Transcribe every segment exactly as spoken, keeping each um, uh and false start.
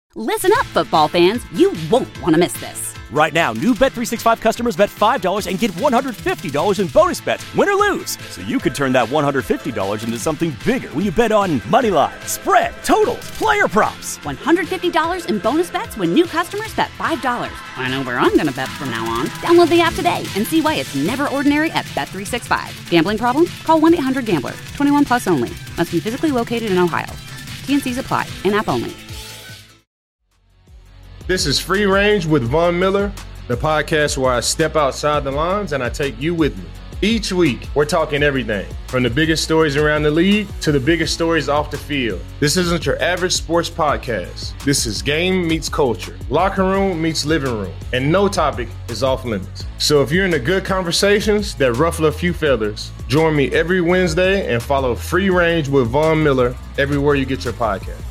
Listen up, football fans. You won't want to miss this. Right now, new Bet three sixty-five customers bet five dollars and get one hundred fifty dollars in bonus bets, win or lose. So you could turn that one hundred fifty dollars into something bigger when you bet on money line, spread, totals, player props. one hundred fifty dollars in bonus bets when new customers bet five dollars. I know where I'm going to bet from now on. Download the app today and see why it's never ordinary at Bet three sixty-five. Gambling problem? Call one eight hundred gambler. twenty-one plus only. Must be physically located in Ohio. T N Cs apply. In-app only. This is Free Range with Von Miller, the podcast where I step outside the lines and I take you with me. Each week, we're talking everything from the biggest stories around the league to the biggest stories off the field. This isn't your average sports podcast. This is game meets culture, locker room meets living room, and no topic is off limits. So if you're into good conversations that ruffle a few feathers, join me every Wednesday and follow Free Range with Von Miller everywhere you get your podcast.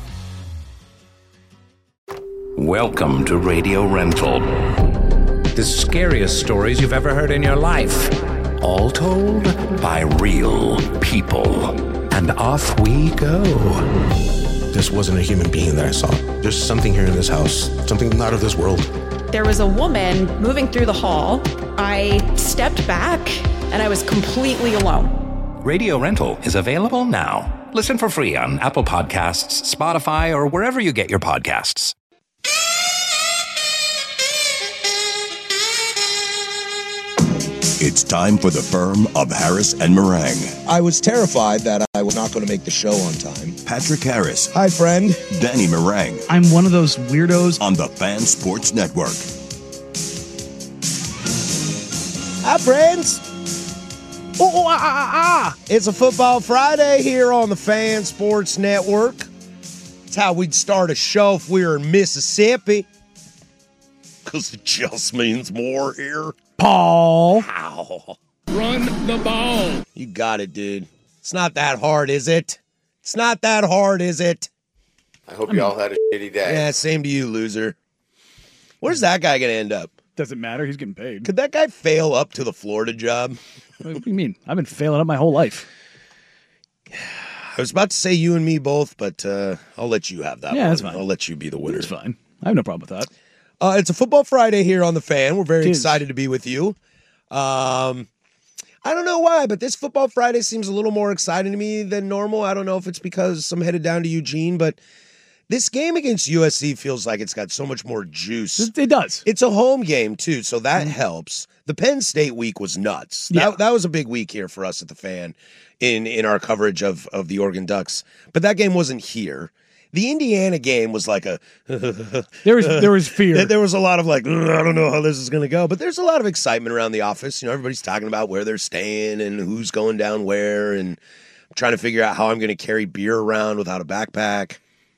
Welcome to Radio Rental. The scariest stories you've ever heard in your life. All told by real people. And off we go. This wasn't a human being that I saw. There's something here in this house. Something not of this world. There was a woman moving through the hall. I stepped back and I was completely alone. Radio Rental is available now. Listen for free on Apple Podcasts, Spotify, or wherever you get your podcasts. It's time for the firm of Harris and Meringue. I was terrified that I was not going to make the show on time. Patrick Harris. Hi, friend. Danny Meringue. I'm one of those weirdos. On the Fan Sports Network. Hi, friends. Oh, oh, ah, ah, ah. It's a Football Friday here on the Fan Sports Network. It's how we'd start a show if we were in Mississippi. Because it just means more here. Paul. Ow. Run the ball. You got it, dude. It's not that hard, is it? It's not that hard, is it? I hope I y'all had a shitty day. Yeah, same to you, loser. Where's that guy going to end up? Doesn't matter. He's getting paid. Could that guy fail up to the Florida job? What do you mean? I've been failing up my whole life. I was about to say you and me both, but uh, I'll let you have that yeah, one. That's fine. I'll let you be the winner. It's fine. I have no problem with that. Uh, it's a Football Friday here on The Fan. We're very excited to be with you. Um, I don't know why, but this Football Friday seems a little more exciting to me than normal. I don't know if it's because I'm headed down to Eugene, but this game against U S C feels like it's got so much more juice. It, it does. It's a home game, too, so that mm-hmm. helps. The Penn State week was nuts. That, yeah. that was a big week here for us at The Fan in, in our coverage of, of the Oregon Ducks. But that game wasn't here. The Indiana game was like a there was there was fear. There was a lot of like, I don't know how this is going to go, but there's a lot of excitement around the office. You know, everybody's talking about where they're staying and who's going down where, and I'm trying to figure out how I'm going to carry beer around without a backpack.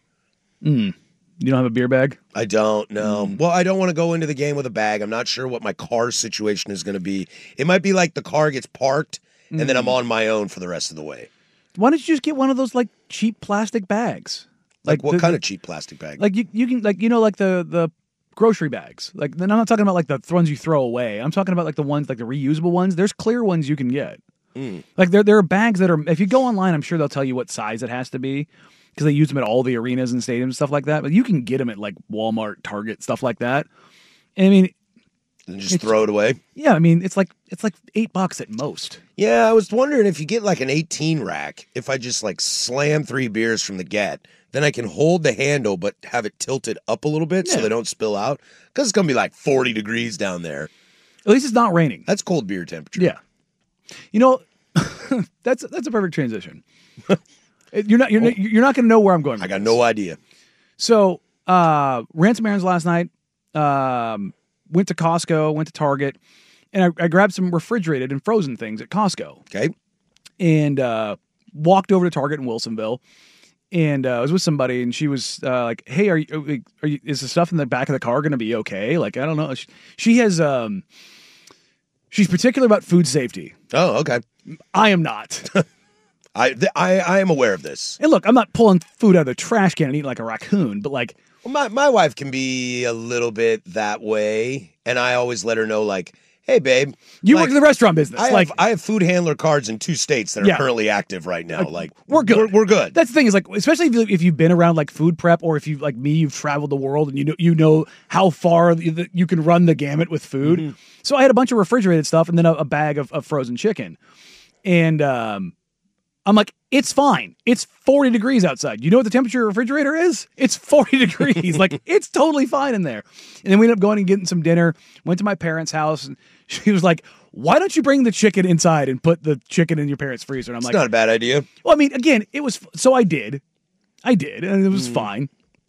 Mm. You don't have a beer bag? I don't, no. Mm. Well, I don't want to go into the game with a bag. I'm not sure what my car situation is going to be. It might be like the car gets parked, mm. and then I'm on my own for the rest of the way. Why don't you just get one of those like cheap plastic bags? Like, like what the, kind of cheap plastic bag? Like you, you can like you know like the the grocery bags. Like then I'm not talking about like the ones you throw away. I'm talking about like the ones like the reusable ones. There's clear ones you can get. Mm. Like there there are bags that are if you go online, I'm sure they'll tell you what size it has to be because they use them at all the arenas and stadiums and stuff like that. But you can get them at like Walmart, Target, stuff like that. And I mean, and just throw it away. Yeah, I mean it's like it's like eight bucks at most. Yeah, I was wondering if you get like an eighteen rack, if I just like slam three beers from the get. Then I can hold the handle but have it tilted up a little bit yeah. so they don't spill out. Because it's going to be like forty degrees down there. At least it's not raining. That's cold beer temperature. Yeah. You know, that's that's a perfect transition. you're not you're, oh. you're not going to know where I'm going with I got this. no idea. So, uh, ran some errands last night. Um, went to Costco, went to Target. And I, I grabbed some refrigerated and frozen things at Costco. Okay. And uh, walked over to Target in Wilsonville. And uh, I was with somebody, and she was uh, like, "Hey, are you, are you? Is the stuff in the back of the car going to be okay?" Like, I don't know. She, she has, um, she's particular about food safety. Oh, okay. I am not. I, th- I I am aware of this. And look, I'm not pulling food out of the trash can and eating like a raccoon, but like, well, my my wife can be a little bit that way, and I always let her know, like, hey, babe. You like, work in the restaurant business. I like have, I have food handler cards in two states that are Yeah. currently active right now. Like, we're good. We're, we're good. That's the thing is like, especially if, you, if you've been around like food prep, or if you like me, you've traveled the world and you know you know how far you, you can run the gamut with food. Mm-hmm. So I had a bunch of refrigerated stuff and then a, a bag of, of frozen chicken, and um, I'm like, it's fine. It's forty degrees outside. You know what the temperature of a refrigerator is? It's forty degrees. Like, it's totally fine in there. And then we ended up going and getting some dinner. Went to my parents' house, and she was like, why don't you bring the chicken inside and put the chicken in your parents' freezer? And I'm It's like, not a bad idea. well, I mean, again, it was, so I did. I did, and it was Mm. fine.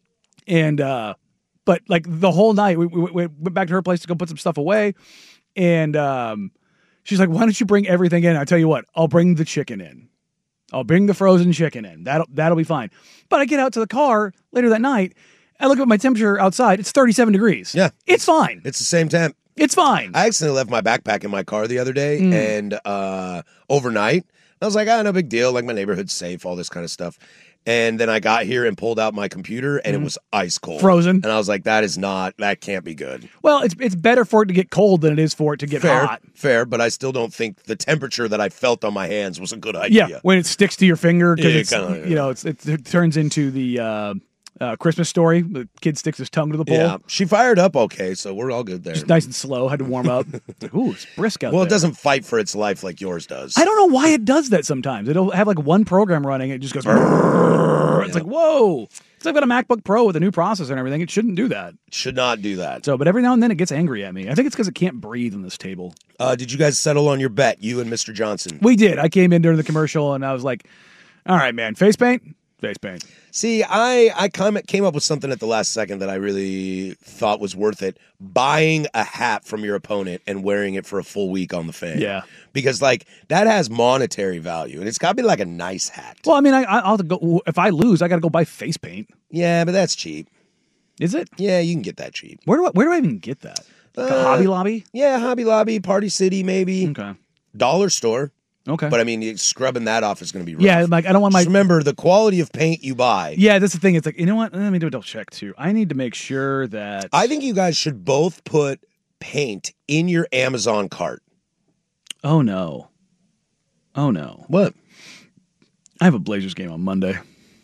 And, uh, but like the whole night, we, we, we went back to her place to go put some stuff away. And um, she's like, why don't you bring everything in? I tell you what, I'll bring the chicken in. I'll bring the frozen chicken in. That'll, that'll be fine. But I get out to the car later that night. I look at my temperature outside. It's thirty-seven degrees. Yeah. It's fine. It's the same temp. It's fine. I accidentally left my backpack in my car the other day Mm. and uh, overnight. I was like, ah, no big deal. Like, my neighborhood's safe, all this kind of stuff. And then I got here and pulled out my computer, and Mhm. it was ice cold. Frozen. And I was like, that is not, that can't be good. Well, it's it's better for it to get cold than it is for it to get Fair, hot. fair, but I still don't think the temperature that I felt on my hands was a good idea. Yeah, when it sticks to your finger because Yeah, it's kinda, yeah. you know it's, it, it turns into the uh, uh, Christmas Story. The kid sticks his tongue to the pole. Yeah, she fired up okay, so we're all good there. Just nice and slow. Had to warm up. Ooh, it's brisk out well, there. it doesn't fight for its life like yours does. I don't know why it does that sometimes. It'll have like one program running. It just goes. "Brrr." It's like, whoa. Because I've got a MacBook Pro with a new processor and everything. It shouldn't do that. Should not do that. So, but every now and then it gets angry at me. I think it's because it can't breathe on this table. Uh, did you guys settle on your bet, you and Mister Johnson? We did. I came in during the commercial and I was like, all right, man, face paint? Face paint. See, I I come, came up with something at the last second that I really thought was worth it. Buying a hat from your opponent and wearing it for a full week on the fan. Yeah. Because, like, that has monetary value, and it's got to be like a nice hat. Well, I mean, I, I'll have to go. If I lose, I got to go buy face paint. Yeah, but that's cheap. Is it? Yeah, you can get that cheap. Where do I, where do I even get that? Like a Uh, Hobby Lobby? Yeah, Hobby Lobby, Party City, maybe. Okay. Dollar store. Okay. But I mean, you- scrubbing that off is going to be rough. Yeah, like I don't want my. Just remember, the quality of paint you buy. Yeah, that's the thing. It's like, you know what? Let me do a double check too. I need to make sure that. I think you guys should both put paint in your Amazon cart. Oh no. Oh no. What? I have a Blazers game on Monday.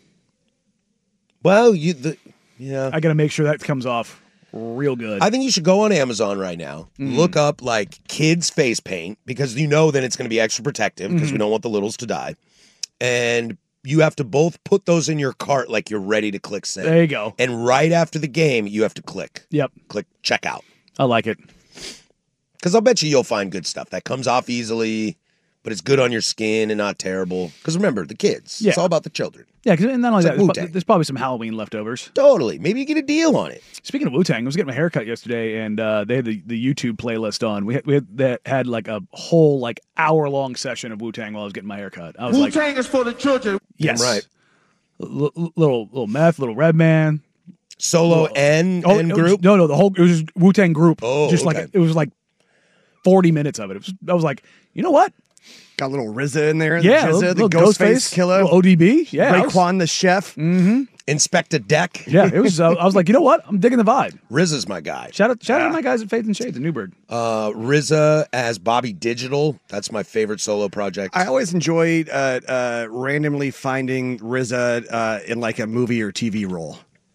Well, you the yeah. I got to make sure that comes off real good. I think you should go on Amazon right now, Mhm. look up like kids face paint because you know then it's going to be extra protective because we Mhm. don't want the littles to die. And you have to both put those in your cart like you're ready to click send. There you go. And right after the game, you have to click. Yep. Click checkout. I like it. Because I'll bet you you'll find good stuff that comes off easily, but it's good on your skin and not terrible. Because remember, the kids. Yeah. It's all about the children. Yeah, because not only It's that, like there's, Wu-Tang. pro- there's probably some Halloween leftovers. Totally. Maybe you get a deal on it. Speaking of Wu-Tang, I was getting my haircut yesterday, and uh, they had the, the YouTube playlist on. We had, we had that had like a whole like hour long session of Wu-Tang while I was getting my haircut. I was like, Wu-Tang is for the children. yes, Right. L- l- little little meth, little Redman, Solo Well, and, oh, and it was- group. no, no, the whole it was just Wu-Tang group. Oh, just okay. like it was like forty minutes of it. It was, I was like, you know what? Got a little R Z A in there. Yeah, the, little- Jizza, the little Ghostface Ghostface, killer. little O D B. Yeah, I was- Raekwon the chef. Mm-hmm. Inspector Deck. Yeah, it was. Uh, I was like, you know what? I'm digging the vibe. R Z A's my guy. Shout out, shout out to my guys at Faith and Shades in Newburgh. Uh, R Z A as Bobby Digital. That's my favorite solo project. I always enjoyed uh, uh, randomly finding R Z A uh, in like a movie or T V role.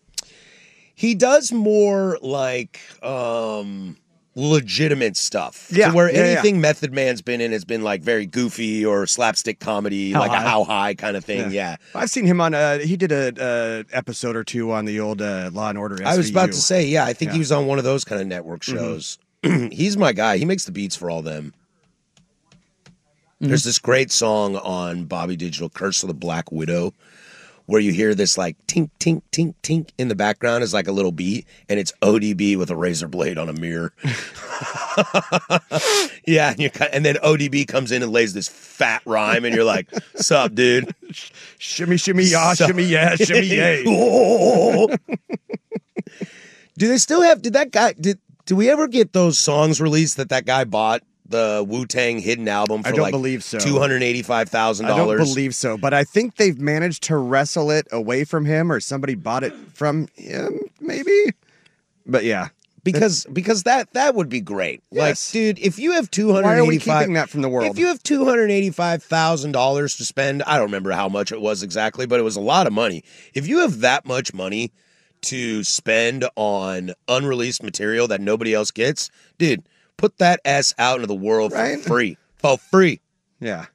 He does more like um, legitimate stuff. Yeah, To where yeah, anything Method Man's been in has been like very goofy or slapstick comedy, How like High. a How High kind of thing. Yeah. I've seen him on. Uh, he did a uh, episode or two on the old uh, Law and Order. I was about to S V U. say, yeah, I think Yeah. he was on one of those kind of network Mhm. shows. He's my guy. He makes the beats for all them. Mm-hmm. There's this great song on Bobby Digital, Curse of the Black Widow, where you hear this like tink, tink, tink, tink in the background is like a little beat, and it's O D B with a razor blade on a mirror. Yeah, and, you're, ki- and then O D B comes in and lays this fat rhyme, and you're like, sup, dude? Shimmy, shimmy, ya, Sup? shimmy, yeah, shimmy, yay. Oh. Do they still have, did that guy, did, do we ever get those songs released that that guy bought? The Wu-Tang hidden album for I don't like believe so. two hundred eighty-five thousand I don't dollars. believe so, but I think they've managed to wrestle it away from him, or somebody bought it from him, maybe. But yeah, Because because that that would be great. Yes. Like, dude, if you have two hundred Why are we eighty-five keeping that from the world? If you have two hundred eighty-five thousand dollars to spend, I don't remember how much it was exactly, but it was a lot of money. If you have that much money to spend on unreleased material that nobody else gets, dude, put that ass out into the world Right? for free. For free. Yeah.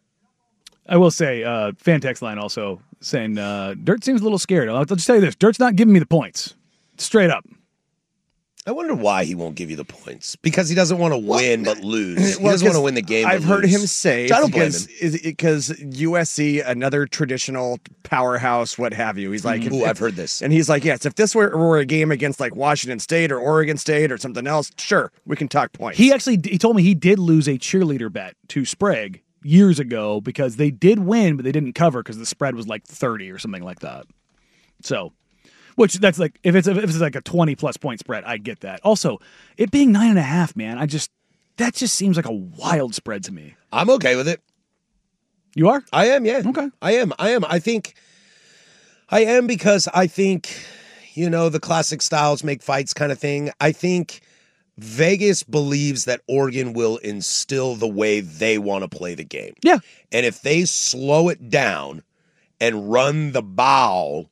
I will say, uh, fan text line also saying, uh, Dirt seems a little scared. I'll just tell you this. Dirt's not giving me the points. Straight up. I wonder why he won't give you the points. Because he doesn't want to win but lose. He Well, doesn't want to 'cause win the game. I've but heard lose. him say Which I don't blame because him. is because U S C, another traditional powerhouse, what have you. He's like, if- Ooh, if- I've heard this. and he's like, yes, if this were, were a game against like Washington State or Oregon State or something else, sure, we can talk points. He actually he told me he did lose a cheerleader bet to Sprague years ago because they did win, but they didn't cover because the spread was like thirty or something like that. So, which that's like if it's if it's like a twenty plus point spread, I get that. Also, it being nine and a half, man, I just that just seems like a wild spread to me. I'm okay with it. You are? I am, yeah. Okay. I am. I am. I think I am because I think, you know, the classic styles make fights kind of thing. I think Vegas believes that Oregon will instill the way they want to play the game. Yeah. And if they slow it down and run the ball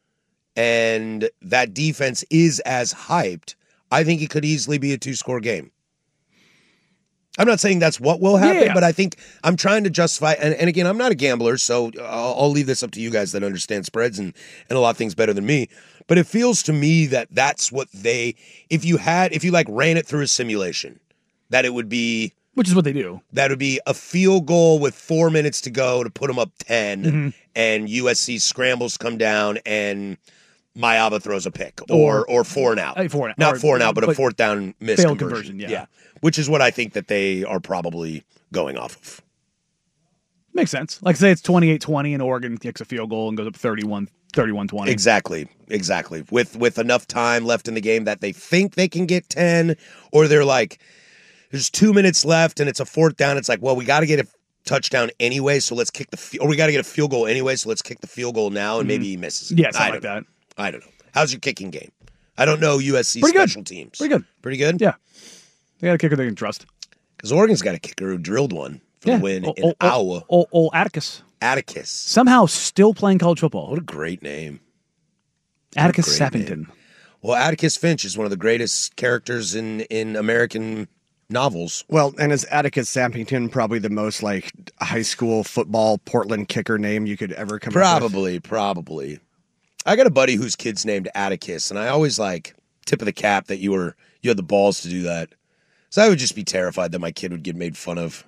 and that defense is as hyped, I think it could easily be a two-score game. I'm not saying that's what will happen, Yeah. but I think I'm trying to justify, and, and again, I'm not a gambler, so I'll, I'll leave this up to you guys that understand spreads and, and a lot of things better than me, but it feels to me that that's what they, if you had, if you like ran it through a simulation, that it would be, Which is what they do. that would be a field goal with four minutes to go to put them up ten, Mhm. and U S C scrambles come down and Mayaba throws a pick, or or, four and out. Uh, four and- Not or- four and out, but, a but fourth down miss failed conversion. conversion, yeah. Which is what I think that they are probably going off of. Makes sense. Like say it's twenty-eight twenty and Oregon kicks a field goal and goes up thirty-one twenty. Exactly, exactly. With with enough time left in the game that they think they can get ten, or they're like, there's two minutes left and it's a fourth down. It's like, well, we got to get a touchdown anyway, so let's kick the fi- or we got to get a field goal anyway, so let's kick the field goal now, and maybe he misses it. Yeah, something I like don't know. that. I don't know. How's your kicking game? I don't know U S C Pretty good. special teams. Pretty good. Pretty good? Yeah. They got a kicker they can trust. Because Oregon's got a kicker who drilled one for Yeah. the win Ol- in ol- ol- Iowa. Ol- ol- Atticus. Atticus. Somehow still playing college football. What a great name. Atticus great Sappington. Well, Atticus Finch is one of the greatest characters in, in American novels. Well, and is Atticus Sampington probably the most like high school football Portland kicker name you could ever come up with? Probably, probably. I got a buddy whose kid's named Atticus, and I always like tip of the cap that you were you had the balls to do that. So I would just be terrified that my kid would get made fun of.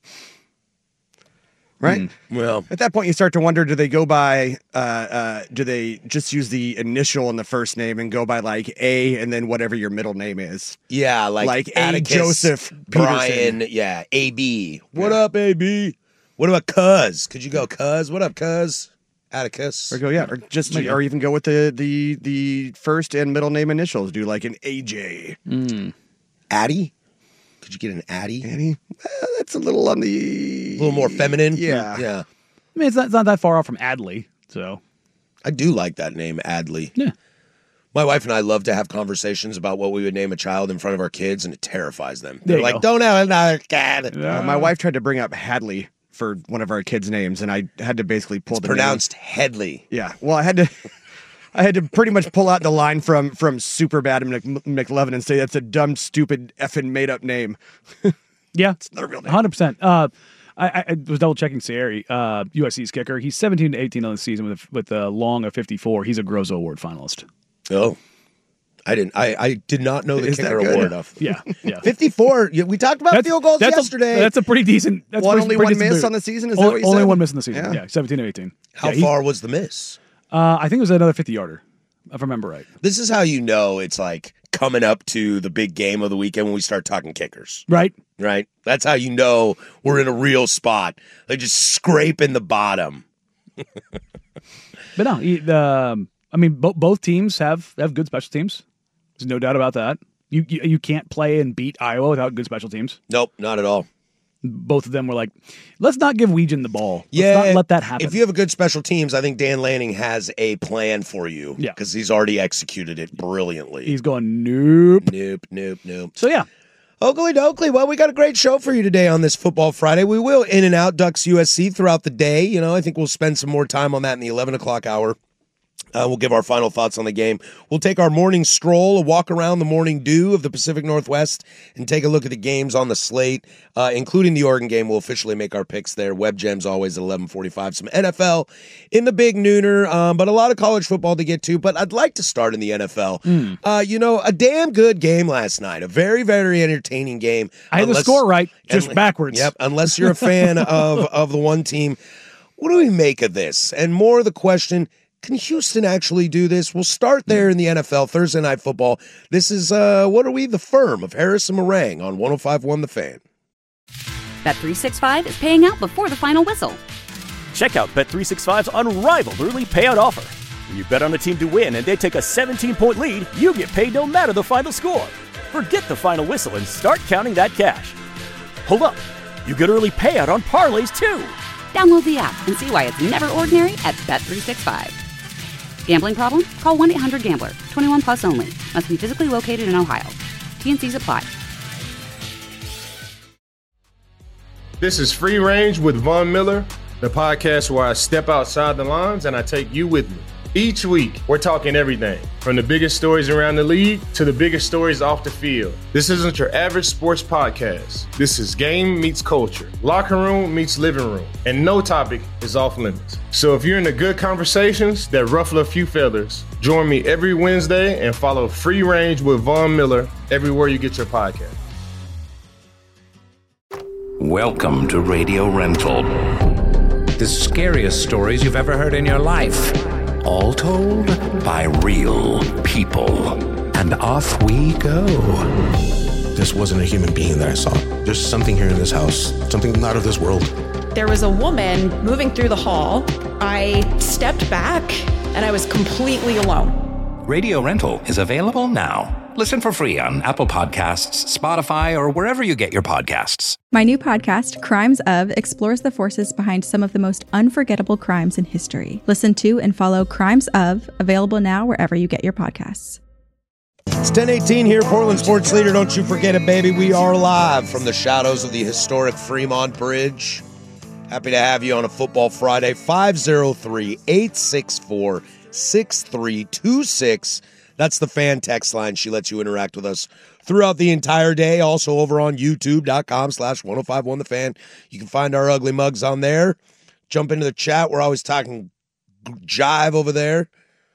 Right? Well, At that point, you start to wonder: do they go by? Uh, uh, do they just use the initial in the first name and go by like A and then whatever your middle name is? yeah, like, Like A. Atticus, Joseph Peterson. Brian, yeah, A B. What up, A B? What about Cuz? Could you go Cuz? What up, Cuz? Atticus. Or go yeah, or just Maybe. or even go with the the the first and middle name initials. Do like an A J. Addie? Could you get an Addie? Annie? Well, that's a little on the A little more feminine? Yeah. Yeah. I mean, it's not, it's not that far off from Adley, so. I do like that name, Adley. Yeah. My wife and I love to have conversations about what we would name a child in front of our kids, and it terrifies them. There They're you like, go. don't have another cat. Uh, my wife tried to bring up Hadley for one of our kids' names, and I had to basically pull It's the name. pronounced Headley. Yeah. Well, I had to. I had to pretty much pull out the line from from Superbad and Mc, McLovin and say that's a dumb, stupid, effing made up name. Yeah. It's not a real name. one hundred percent. Uh, I, I was double checking Sierra, uh, U S C's kicker. He's seventeen to eighteen on the season with a, with a long of fifty-four. He's a Grozo Award finalist. Oh. I didn't. I, I did not know the Is that kicker good? award off. Yeah, yeah. fifty-four. Yeah, we talked about field goals that's yesterday. A, that's a pretty decent. That's One pretty, only pretty one decent miss boot. on the season? Is that only, what you only said? one miss in the season. Yeah. Yeah, seventeen to eighteen. How Yeah, he- far was the miss? Uh, I think it was another fifty yarder, if I remember right. This is how you know it's like coming up to the big game of the weekend when we start talking kickers. Right. Right? That's how you know we're in a real spot. Like just scraping the bottom. But no, he, the, um, I mean, bo- both teams have have good special teams. There's no doubt about that. You, you you can't play and beat Iowa without good special teams. Nope, not at all. both of them were like, let's not give Weegan the ball. Let's Yeah, not let that happen. If you have a good special teams, I think Dan Lanning has a plan for you. Yeah. Because he's already executed it brilliantly. He's going, nope. Nope, nope, nope. So, yeah. Oakley Dokley, well, we got a great show for you today on this Football Friday. We will in and out Ducks U S C throughout the day. You know, I think we'll spend some more time on that in the eleven o'clock hour. Uh, we'll give our final thoughts on the game. We'll take our morning stroll, a walk around the morning dew of the Pacific Northwest, and take a look at the games on the slate, uh, including the Oregon game. We'll officially make our picks there. Web Gems always at eleven forty-five. Some N F L in the big nooner, um, but a lot of college football to get to. But I'd like to start in the N F L. Mm. Uh, you know, a damn good game last night. A very, very entertaining game. I had unless, the score right, just and, backwards. Yep, unless you're a fan of, of the one team. What do we make of this? And more the question, can Houston actually do this? We'll start there in the N F L, Thursday Night Football. This is, uh, what are we, the firm of Harris and Meringue on one oh five point one The Fan. Bet three sixty-five is paying out before the final whistle. Check out Bet three sixty-five's unrivaled early payout offer. When you bet on a team to win and they take a seventeen-point lead, you get paid no matter the final score. Forget the final whistle and start counting that cash. Hold up. You get early payout on parlays, too. Download the app and see why it's never ordinary at Bet three sixty-five. Gambling problem? Call one eight hundred gambler. twenty-one plus only. Must be physically located in Ohio. T N Cs apply. This is Free Range with Von Miller, the podcast where I step outside the lines and I take you with me. Each week, we're talking everything from the biggest stories around the league to the biggest stories off the field. This isn't your average sports podcast. This is game meets culture, locker room meets living room, and no topic is off limits. So if you're into good conversations that ruffle a few feathers, join me every Wednesday and follow Free Range with Von Miller everywhere you get your podcast. Welcome to Radio Rental. The scariest stories you've ever heard in your life. All told by real people. And off we go. This wasn't a human being that I saw. There's something here in this house, something not of this world. There was a woman moving through the hall. I stepped back and I was completely alone. Radio Rental is available now. Listen for free on Apple Podcasts, Spotify, or wherever you get your podcasts. My new podcast, Crimes Of, explores the forces behind some of the most unforgettable crimes in history. Listen to and follow Crimes Of, available now wherever you get your podcasts. It's ten eighteen here, Portland Sports Leader. Don't you forget it, baby. We are live from the shadows of the historic Fremont Bridge. Happy to have you on a Football Friday. five oh three, eight six four, six three two six. That's the fan text line. She lets you interact with us throughout the entire day. Also over on youtube.com slash 1051 The Fan. You can find our ugly mugs on there. Jump into the chat. We're always talking jive over there.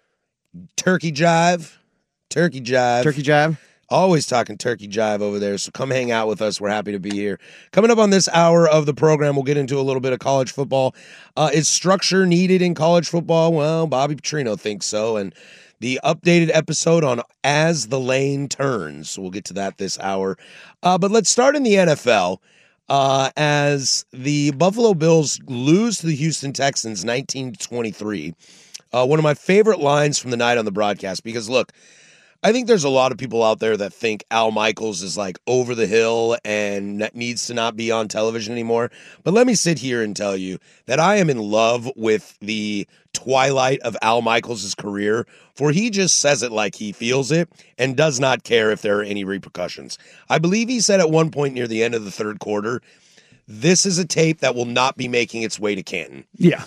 Turkey jive. Turkey jive. Turkey jive. Always talking turkey jive over there. So come hang out with us. We're happy to be here. Coming up on this hour of the program, we'll get into a little bit of college football. Uh, is structure needed in college football? Well, Bobby Petrino thinks so. And the updated episode on As the Lane Turns. We'll get to that this hour. Uh, but let's start in the N F L uh, as the Buffalo Bills lose to the Houston Texans nineteen to twenty-three. Uh, one of my favorite lines from the night on the broadcast, because look, I think there's a lot of people out there that think Al Michaels is like over the hill and needs to not be on television anymore. But let me sit here and tell you that I am in love with the twilight of Al Michaels' career, for he just says it like he feels it and does not care if there are any repercussions. I believe he said at one point near the end of the third quarter, this is a tape that will not be making its way to Canton. Yeah.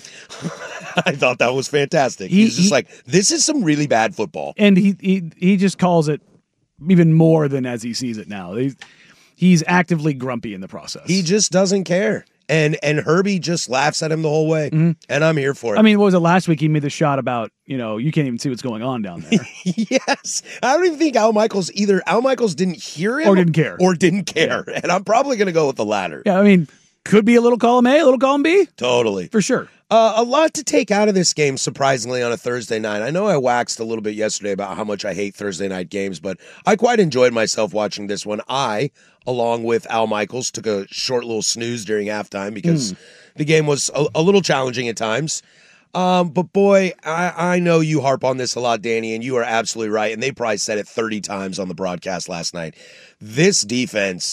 I thought that was fantastic. He, He's just he, like, this is some really bad football. And he, he he just calls it even more than as he sees it now. He's, he's actively grumpy in the process. He just doesn't care. And and Herbie just laughs at him the whole way. Mm-hmm. And I'm here for it. I mean, what was it last week? He made the shot about, you know, you can't even see what's going on down there. Yes. I don't even think Al Michaels either. Al Michaels didn't hear him. Or didn't care. Or didn't care. Yeah. And I'm probably going to go with the latter. Yeah, I mean, could be a little column A, a little column B. Totally. For sure. Uh, a lot to take out of this game, surprisingly, on a Thursday night. I know I waxed a little bit yesterday about how much I hate Thursday night games, but I quite enjoyed myself watching this one. I, along with Al Michaels, took a short little snooze during halftime because mm. the game was a, a little challenging at times. Um, but boy, I, I know you harp on this a lot, Danny, and you are absolutely right. And they probably said it thirty times on the broadcast last night. This defense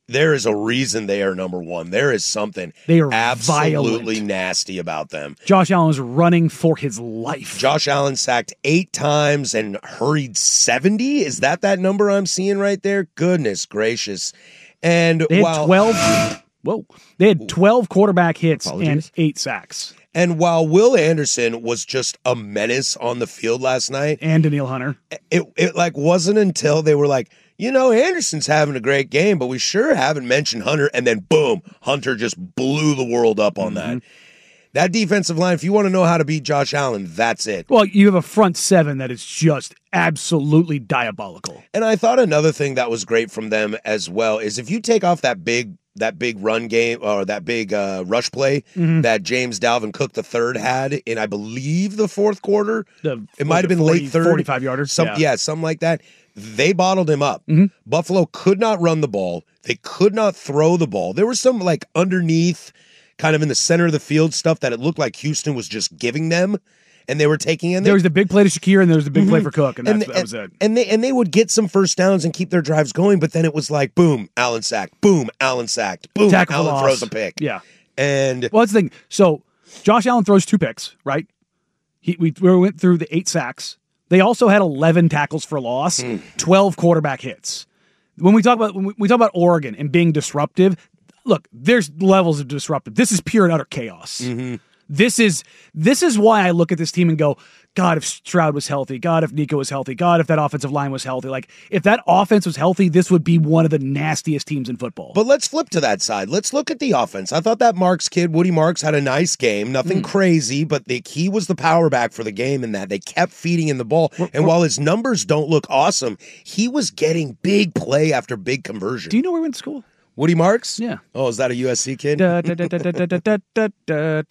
there is a reason they are number one. There is something They are absolutely violent. nasty about them. Josh Allen was running for his life. Josh Allen sacked eight times and hurried seventy. Is that that number I'm seeing right there? Goodness gracious. And They had while, twelve. Whoa. They had twelve quarterback hits Apologies. and eight sacks. And while Will Anderson was just a menace on the field last night, and Danielle Hunter, it it like wasn't until they were like, you know, Anderson's having a great game, but we sure haven't mentioned Hunter. And then boom, Hunter just blew the world up on Mm-hmm. that. That defensive line, if you want to know how to beat Josh Allen, that's it. Well, you have a front seven that is just absolutely diabolical. And I thought another thing that was great from them as well is if you take off that big that big run game or that big uh, rush play Mhm. that James Dalvin Cook the third had in, I believe, the fourth quarter. The, it might have been forty, late third, forty-five yarder. Some, yeah. yeah, something like that. They bottled him up. Mm-hmm. Buffalo could not run the ball. They could not throw the ball. There was some like underneath, kind of in the center of the field stuff that it looked like Houston was just giving them, and they were taking in. There was the big play to Shakir, and there was the big play Mhm. for Cook, and, And that's, the- that was it. And they and they would get some first downs and keep their drives going, but then it was like boom, Allen sacked, boom, Allen sacked, boom, Tackle for Allen loss. throws a pick. Yeah. And Well, that's the thing. So Josh Allen throws two picks, right? He we, we went through the eight sacks. They also had eleven tackles for loss, Hmm. twelve quarterback hits. When we talk about when we talk about Oregon and being disruptive, look, there's levels of disruptive. This is pure and utter chaos. Mm-hmm. This is this is why I look at this team and go, God, if Stroud was healthy, God, if Nico was healthy, God, if that offensive line was healthy. Like, if that offense was healthy, this would be one of the nastiest teams in football. But let's flip to that side. Let's look at the offense. I thought that Marks kid, Woody Marks, had a nice game. Nothing crazy, but they, he was the power back for the game in that. They kept feeding him the ball. And while his numbers don't look awesome, he was getting big play after big conversion. Do you know where we went to school? Woody Marks? Yeah. Oh, is that a U S C kid? Da, da, da, da, da, da, da, da, da,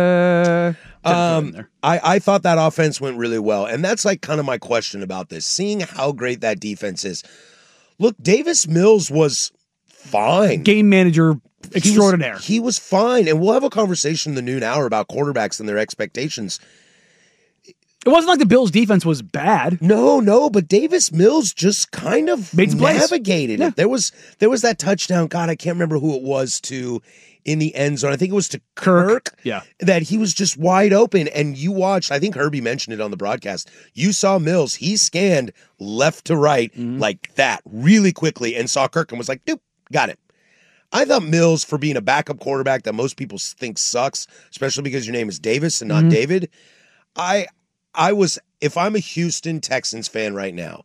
da. Um, I, I thought that offense went really well. And that's like kind of my question about this. Seeing how great that defense is. Look, Davis Mills was fine. Game manager He was- extraordinaire. He was, fine. And we'll have a conversation in the noon hour about quarterbacks and their expectations. It wasn't like the Bills' defense was bad. No, no, but Davis Mills just kind of Made some plays. navigated Yeah. it. There was there was that touchdown. God, I can't remember who it was to in the end zone. I think it was to Kirk. Yeah. That he was just wide open. And you watched, I think Herbie mentioned it on the broadcast. You saw Mills, he scanned left to right Mm-hmm. like that really quickly and saw Kirk and was like, doop, got it. I thought Mills, for being a backup quarterback that most people think sucks, especially because your name is Davis and not Mhm. David, I I was, if I'm a Houston Texans fan right now,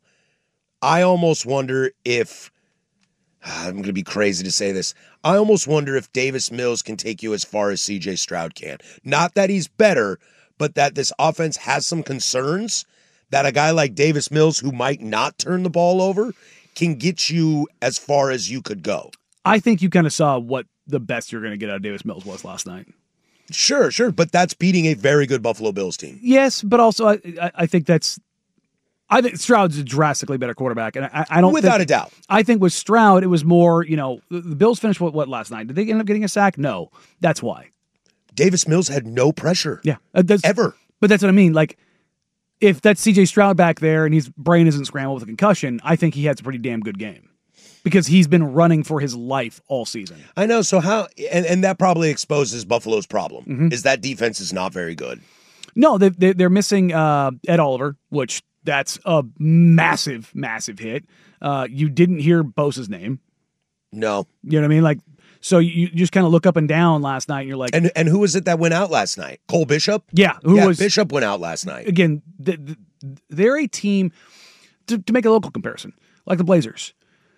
I almost wonder if, I'm going to be crazy to say this, I almost wonder if Davis Mills can take you as far as C J Stroud can. Not that he's better, but that this offense has some concerns that a guy like Davis Mills, who might not turn the ball over, can get you as far as you could go. I think you kind of saw what the best you're going to get out of Davis Mills was last night. Sure, sure, but that's beating a very good Buffalo Bills team. Yes, but also I, I, I think that's. I think Stroud's a drastically better quarterback, and I, I don't. Without think, a doubt. I think with Stroud, it was more. You know, the, the Bills finished what, what last night? Did they end up getting a sack? No, that's why. Davis Mills had no pressure. Yeah, uh, that's, ever. But that's what I mean. Like, if that's C J Stroud back there and his brain isn't scrambled with a concussion, I think he has a pretty damn good game because he's been running for his life all season. I know. So how, and, and that probably exposes Buffalo's problem, Mhm. is that defense is not very good. No, they, they, they're missing uh, Ed Oliver, which that's a massive, massive hit. Uh, you didn't hear Bosa's name. No. You know what I mean? Like, so you, you just kind of look up and down last night and you're like. And and who was it that went out last night? Cole Bishop? Yeah. Who yeah, was. Bishop went out last night. Again, th- th- they're a team, to, to make a local comparison, like the Blazers.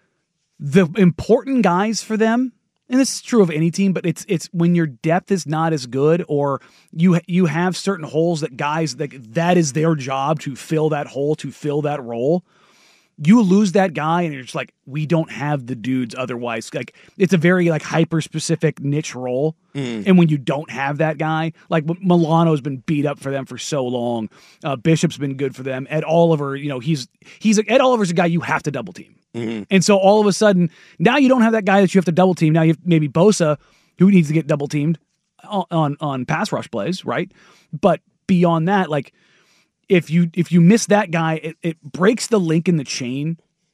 The important guys for them, and this is true of any team, but it's it's when your depth is not as good, or you you have certain holes that guys that that is their job to fill that hole, to fill that role. You lose that guy, and you're just like, we don't have the dudes otherwise. Like, it's a very like hyper specific niche role, Mm. and when you don't have that guy, like Milano's been beat up for them for so long. Uh, Bishop's been good for them. Ed Oliver, you know, he's he's Ed Oliver's a guy you have to double team. Mm-hmm. And so all of a sudden, now you don't have that guy that you have to double team. Now you have maybe Bosa, who needs to get double teamed on, on on pass rush plays, right? But beyond that, like if you if you miss that guy, it, it breaks the link in the chain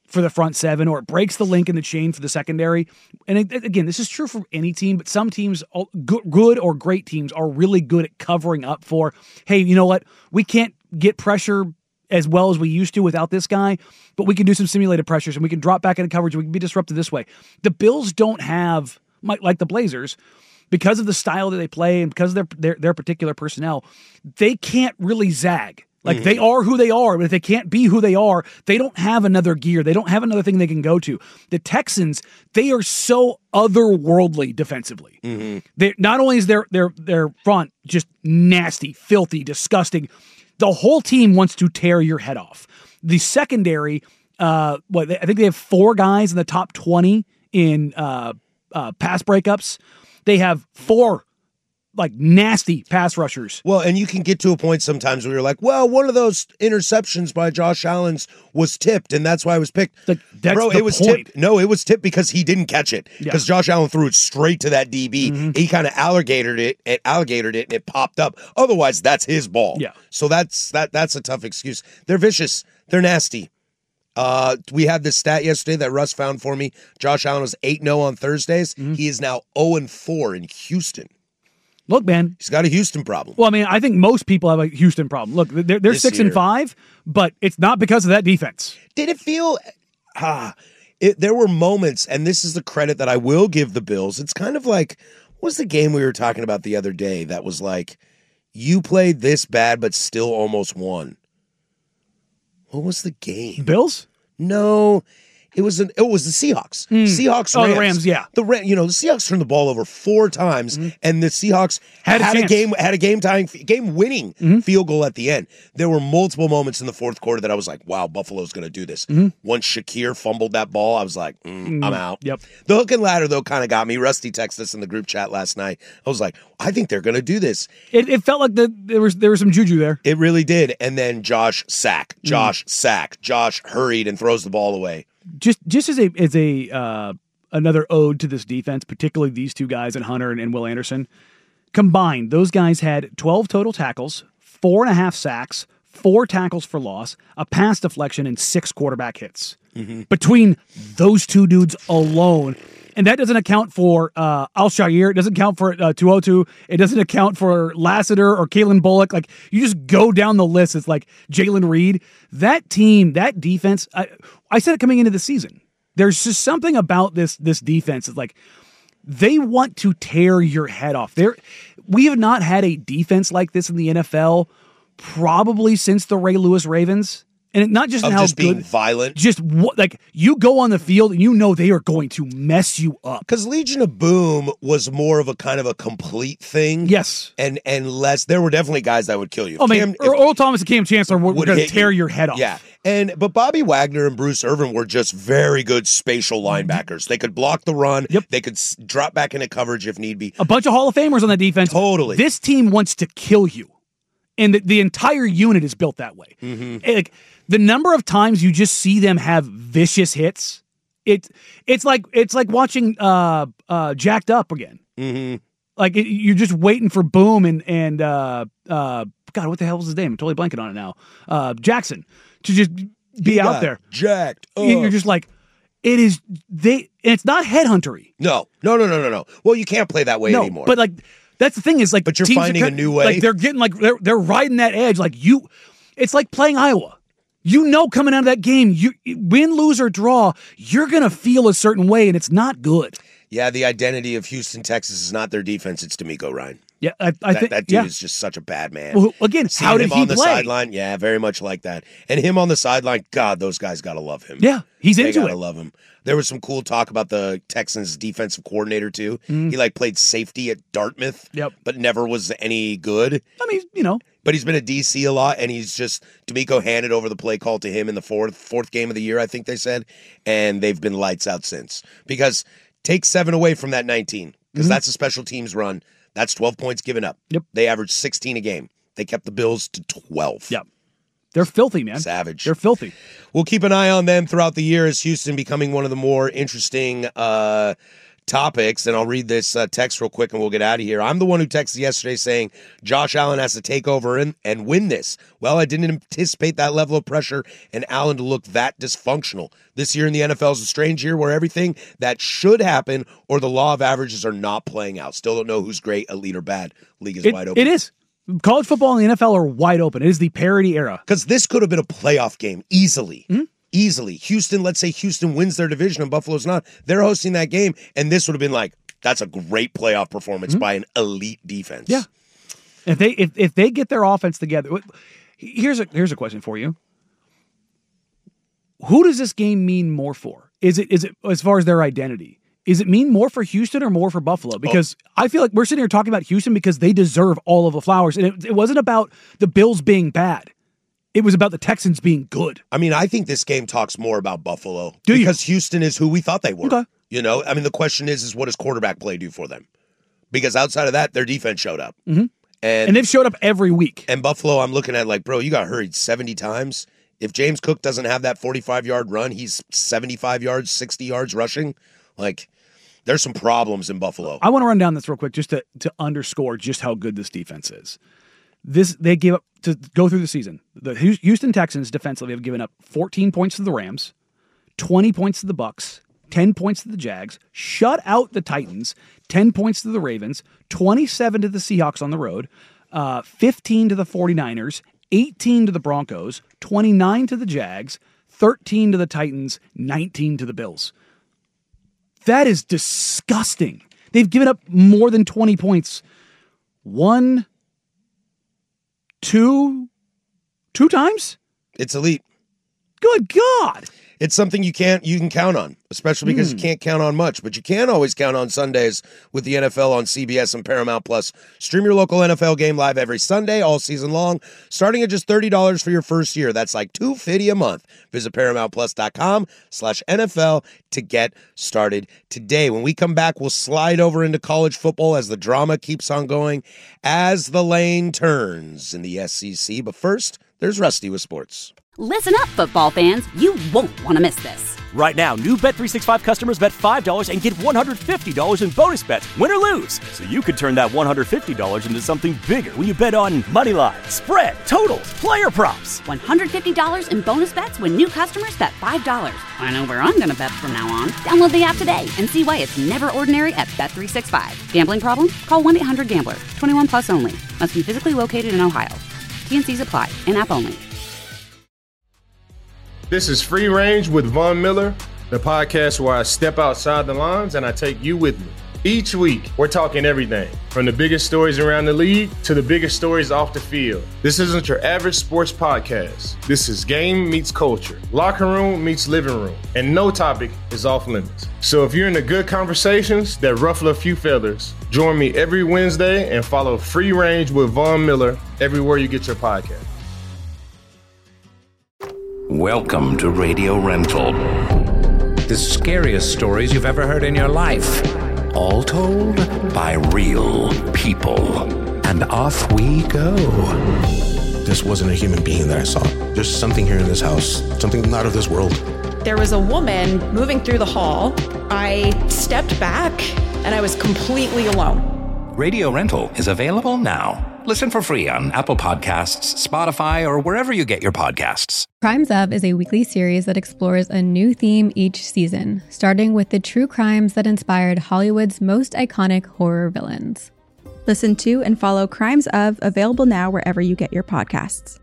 for the front seven, or it breaks the link in the chain for the secondary. And it, again, this is true for any team, but some teams, good or great teams, are really good at covering up for, hey, you know what? We can't get pressure as well as we used to without this guy, but we can do some simulated pressures and we can drop back into coverage. We can be disrupted this way. The Bills don't have, like the Blazers, because of the style that they play and because of their their, their particular personnel, they can't really zag. Like, mm-hmm. they are who they are, but if they can't be who they are, they don't have another gear. They don't have another thing they can go to. The Texans, they are so otherworldly defensively. Mm-hmm. They not only is their their their front just nasty, filthy, disgusting, the whole team wants to tear your head off. The secondary, uh, what I think they have four guys in the top twenty in uh, uh, pass breakups. They have four like nasty pass rushers. Well, and you can get to a point sometimes where you're like, well, one of those interceptions by Josh Allen's was tipped, and that's why it was picked. Like, that's Bro, the it was point. tipped. No, it was tipped because he didn't catch it. Because Yeah. Josh Allen threw it straight to that D B. Mhm. He kind of alligatored it, it alligatored it, and it popped up. Otherwise, that's his ball. Yeah. So that's that. That's a tough excuse. They're vicious. They're nasty. Uh, we had this stat yesterday that Russ found for me. Josh Allen was eight and oh on Thursdays. Mm-hmm. He is now oh and four in Houston. Look, man. He's got a Houston problem. Well, I mean, I think most people have a Houston problem. Look, they're, they're This six year. and five, but it's not because of that defense. Did it feel... Ah, it, there were moments, and this is the credit that I will give the Bills. It's kind of like, what was the game we were talking about the other day that was like, you played this bad but still almost won? What was the game? Bills? No, it was an, it was the Seahawks. Mm. Seahawks. Oh, Rams. the Rams, yeah. The Ram, you know the Seahawks turned the ball over four times, Mm-hmm. and the Seahawks Had had, a a, chance. game had a game tying game winning Mm-hmm. field goal at the end. There were multiple moments in the fourth quarter that I was like, "Wow, Buffalo's going to do this." Mhm. Once Shakir fumbled that ball, I was like, mm, "I'm out." Yep. The hook and ladder though kind of got me. Rusty texted us in the group chat last night. I was like, "I think they're going to do this." It, it felt like the, there was there was some juju there. It really did. And then Josh sack, Josh Mm. sack, Josh hurried and throws the ball away. Just just as a as a uh, another ode to this defense, particularly these two guys, and Hunter and, and Will Anderson, combined, those guys had twelve total tackles, four and a half sacks, four tackles for loss, a pass deflection, and six quarterback hits. Mm-hmm. Between those two dudes alone. And that doesn't account for uh, Al-Shaair. It doesn't count for uh, Tuotu. It doesn't account for Lassiter or Kalen Bullock. Like, you just go down the list. It's like Jalen Reed. That team, that defense, I, I said it coming into the season. There's just something about this this defense. It's like they want to tear your head off. They're, we have not had a defense like this in the N F L probably since the Ray Lewis Ravens. And not just Of in how just being good, violent. just what, like you go on the field and you know they are going to mess you up. Because Legion of Boom was more of a kind of a complete thing. Yes. And and less, there were definitely guys that would kill you. Oh, man, Cam- Earl Thomas and Cam Chancellor were, were would going to hit tear you. your head off. Yeah. And but Bobby Wagner and Bruce Irvin were just very good spatial linebackers. They could block the run. Yep. They could s- drop back into coverage if need be. A bunch of Hall of Famers on that defense. Totally. This team wants to kill you. And the, the entire unit is built that way. Mm-hmm. And, like, the number of times you just see them have vicious hits, it, it's like it's like watching uh, uh, Jacked Up again. Mm-hmm. Like it, you're just waiting for Boom and and uh, uh, God, what the hell was his name? I'm totally blanking on it now. Uh, Jackson to just be You out got there, jacked up. You're just like, it is they. And it's not headhuntery. No, no, no, no, no, no. Well, you can't play that way no, anymore. but like that's the thing is like, But you're teams are finding a kind- new way. Like they're getting like they're they're riding that edge. Like you, it's like playing Iowa. You know, coming out of that game, you win, lose, or draw, you're gonna feel a certain way, and it's not good. yeah, the identity of Houston, Texas is not their defense. It's D'Amico Ryan. Yeah, I, I that, think that dude yeah. is just such a bad man. Well, again, Seeing how did him he on the play? sideline? Yeah, very much like that. And him on the sideline, God, those guys gotta love him. Yeah, he's they into gotta it. love him. There was some cool talk about the Texans' defensive coordinator too. Mhm. He like played safety at Dartmouth, Yep. but never was any good. I mean, you know, But he's been at D C a lot, and he's just D'Amico handed over the play call to him in the fourth fourth game of the year, I think they said, and they've been lights out since. Because take seven away from that nineteen, because Mhm. that's a special teams run. That's twelve points given up. Yep. They averaged sixteen a game. They kept the Bills to twelve. Yep. They're filthy, man. Savage. They're filthy. We'll keep an eye on them throughout the year as Houston becoming one of the more interesting uh, topics, and I'll read this uh, text real quick and we'll get out of here. I'm the one who texted yesterday saying Josh Allen has to take over and, and win this. Well, I didn't anticipate that level of pressure and Allen to look that dysfunctional. This year in the N F L is a strange year where everything that should happen or the law of averages are not playing out. Still don't know who's great, elite, or bad. League is it, wide open. It is. College football and the N F L are wide open. It is the parity era. Because this could have been a playoff game easily. Mm-hmm. Easily. Houston, let's say Houston wins their division and Buffalo's not. They're hosting that game, and this would have been like, that's a great playoff performance mm-hmm. by an elite defense. Yeah. If they if, if they get their offense together, here's a here's a question for you. Who does this game mean more for? Is it is it as far as their identity? Is it mean more for Houston or more for Buffalo? Because oh. I feel like we're sitting here talking about Houston because they deserve all of the flowers. And it, it wasn't about the Bills being bad. It was about the Texans being good. I mean, I think this game talks more about Buffalo. Do you? Because Houston is who we thought they were. Okay. You know, I mean, the question is, is what does quarterback play do for them? Because outside of that, their defense showed up. Mm-hmm. And, and they've showed up every week. And Buffalo, I'm looking at like, bro, you got hurried seventy times. If James Cook doesn't have that forty-five-yard run, he's seventy-five yards, sixty yards rushing. Like, there's some problems in Buffalo. I want to run down this real quick just to, to underscore just how good this defense is. This they gave up to go through the season. The Houston Texans defensively have given up fourteen points to the Rams, twenty points to the Bucks, ten points to the Jags, shut out the Titans, ten points to the Ravens, twenty-seven to the Seahawks on the road, uh, fifteen to the 49ers, eighteen to the Broncos, twenty-nine to the Jags, thirteen to the Titans, nineteen to the Bills. That is disgusting. They've given up more than twenty points. One Two, two times? It's elite. Good God. It's something you can't you can count on, especially because mm. you can't count on much, but you can always count on Sundays with the N F L on C B S and Paramount Plus. Stream your local N F L game live every Sunday, all season long, starting at just thirty dollars for your first year. That's like two hundred fifty dollars a month. Visit ParamountPlus.com slash NFL to get started today. When we come back, we'll slide over into college football as the drama keeps on going, as the lane turns in the S E C. But first, there's Rusty with sports. Listen up, football fans. You won't want to miss this. Right now, new Bet three sixty-five customers bet five dollars and get one hundred fifty dollars in bonus bets, win or lose. So you could turn that one hundred fifty dollars into something bigger when you bet on money line, spread, totals, player props. one hundred fifty dollars in bonus bets when new customers bet five dollars. I know where I'm going to bet from now on. Download the app today and see why it's never ordinary at Bet three sixty-five. Gambling problem? Call one eight hundred gambler. twenty-one plus only. Must be physically located in Ohio. T and C's apply. In-app only. This is Free Range with Von Miller, the podcast where I step outside the lines and I take you with me. Each week, we're talking everything from the biggest stories around the league to the biggest stories off the field. This isn't your average sports podcast. This is game meets culture, locker room meets living room, and no topic is off limits. So if you're into good conversations that ruffle a few feathers, join me every Wednesday and follow Free Range with Von Miller everywhere you get your podcast. Welcome to Radio Rental. The scariest stories you've ever heard in your life. All told by real people. And off we go. This wasn't a human being that I saw. There's something here in this house, something not of this world. There was a woman moving through the hall. I stepped back and I was completely alone. Radio Rental is available now. Listen for free on Apple Podcasts, Spotify, or wherever you get your podcasts. Crimes Of is a weekly series that explores a new theme each season, starting with the true crimes that inspired Hollywood's most iconic horror villains. Listen to and follow Crimes Of, available now wherever you get your podcasts.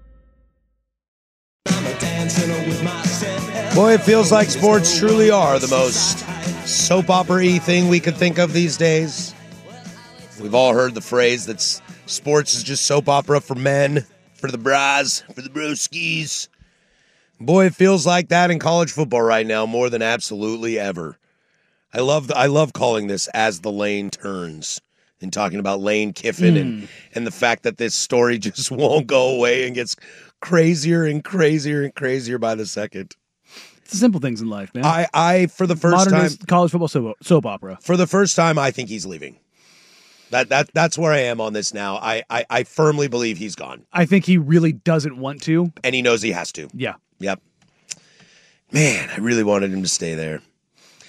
Boy, it feels like sports truly are the most soap opera-y thing we could think of these days. We've all heard the phrase that sports is just soap opera for men, for the bras, for the broskies. Boy, it feels like that in college football right now more than absolutely ever. I love I love calling this As the Lane Turns and talking about Lane Kiffin mm. and, and the fact that this story just won't go away and gets crazier and crazier and crazier by the second. It's the simple things in life, man. I, I for the first Modern time... college football soap, soap opera. For the first time, I think he's leaving. That that That's where I am on this now. I, I, I firmly believe he's gone. I think he really doesn't want to. And he knows he has to. Yeah. Yep. Man, I really wanted him to stay there.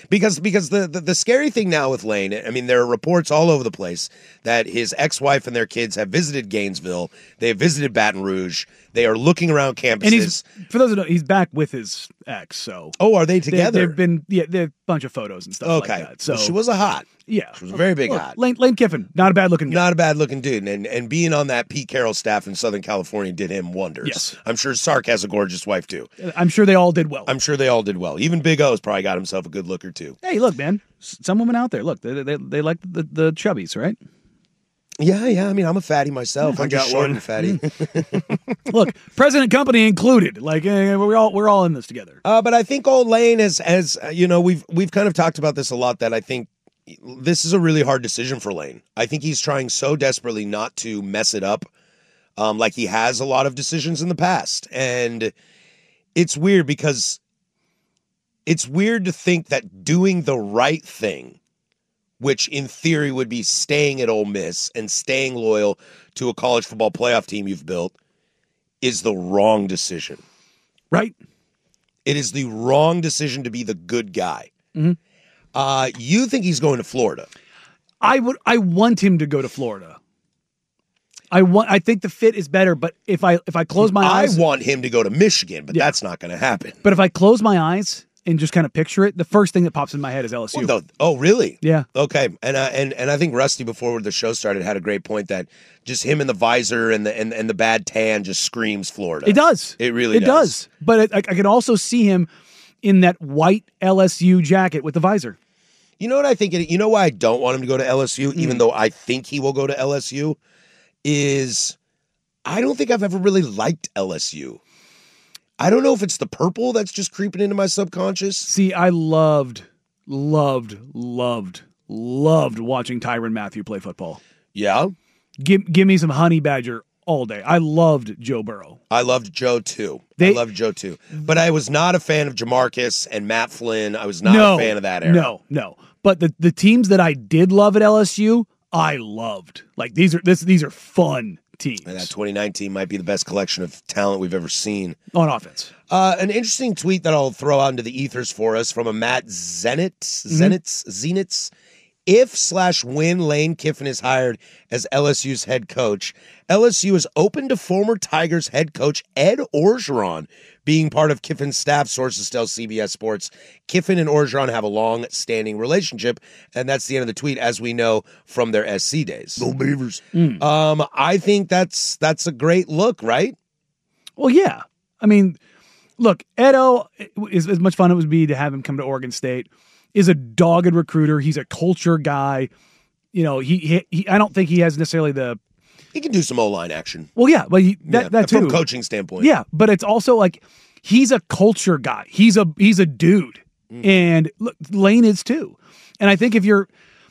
Because because the, the, the scary thing now with Lane, I mean, there are reports all over the place that his ex-wife and their kids have visited Gainesville. They have visited Baton Rouge. They are looking around campuses. And he's, for those who don't, he's back with his ex, so. Oh, are they together? They, they've been, yeah, they have a bunch of photos and stuff okay. like that. So well, she was a hot. Yeah. She was a very big Look, hot. Lane, Lane Kiffin, not a bad looking dude. Not a bad looking dude. And, and being on that Pete Carroll staff in Southern California did him wonders. Yes. I'm sure Sark has a gorgeous wife, too. I'm sure they all did well. I'm sure they all did well. Even Big O's probably got himself a good look or two. Hey, look, man. Some women out there, look, they they, they like the, the chubbies, right? Yeah, yeah. I mean, I'm a fatty myself. Yeah, I'm I just got short one. and fatty. Look, President Company included. Like eh, we're all we're all in this together. Uh, but I think old Lane has, has uh, you know, we've we've kind of talked about this a lot. That I think this is a really hard decision for Lane. I think he's trying so desperately not to mess it up, um, like he has a lot of decisions in the past, and it's weird because it's weird to think that doing the right thing, which in theory would be staying at Ole Miss and staying loyal to a college football playoff team you've built, is the wrong decision. Right. It is the wrong decision to be the good guy. Mm-hmm. Uh, you think he's going to Florida? I would. I want him to go to Florida. I want. I think the fit is better. But if I if I close my I eyes, I want him to go to Michigan, but yeah. that's not going to happen. But if I close my eyes and just kind of picture it, the first thing that pops in my head is L S U. Well, the, oh, really? Yeah. Okay. And uh, and and I think Rusty, before the show started, had a great point that just him in the visor and the and, and the bad tan just screams Florida. It does. It really it does. does. But it, I, I can also see him in that white L S U jacket with the visor. You know what I think? It, you know why I don't want him to go to L S U, mm. even though I think he will go to L S U, is I don't think I've ever really liked L S U. I don't know if it's the purple that's just creeping into my subconscious. See, I loved, loved, loved, loved watching Tyrann Mathieu play football. Yeah? Give, give me some Honey Badger all day. I loved Joe Burrow. I loved Joe, too. They, I loved Joe, too. But I was not a fan of Jamarcus and Matt Flynn. I was not no, a fan of that era. No, no. But the, the teams that I did love at L S U, I loved. Like, these are this these are fun teams. And that twenty nineteen might be the best collection of talent we've ever seen. On offense. Uh, an interesting tweet that I'll throw out into the ethers for us from a Matt Zenitz, Mm-hmm. Zenitz, Zenitz. If slash when Lane Kiffin is hired as L S U's head coach, L S U is open to former Tigers head coach Ed Orgeron being part of Kiffin's staff, sources tell C B S Sports. Kiffin and Orgeron have a long-standing relationship, and that's the end of the tweet, as we know from their S C days. Go Beavers. Mm. Um, I think that's that's a great look, right? Well, yeah. I mean, look, Edo, is as much fun it would be to have him come to Oregon State, is a dogged recruiter. He's a culture guy. You know, he, he, he I don't think he has necessarily the. He can do some O-line action. Well, yeah, but he, that, yeah, that too. From a coaching standpoint. Yeah, but it's also like he's a culture guy. He's a he's a dude, mm. and look, Lane is too. And I think if you're,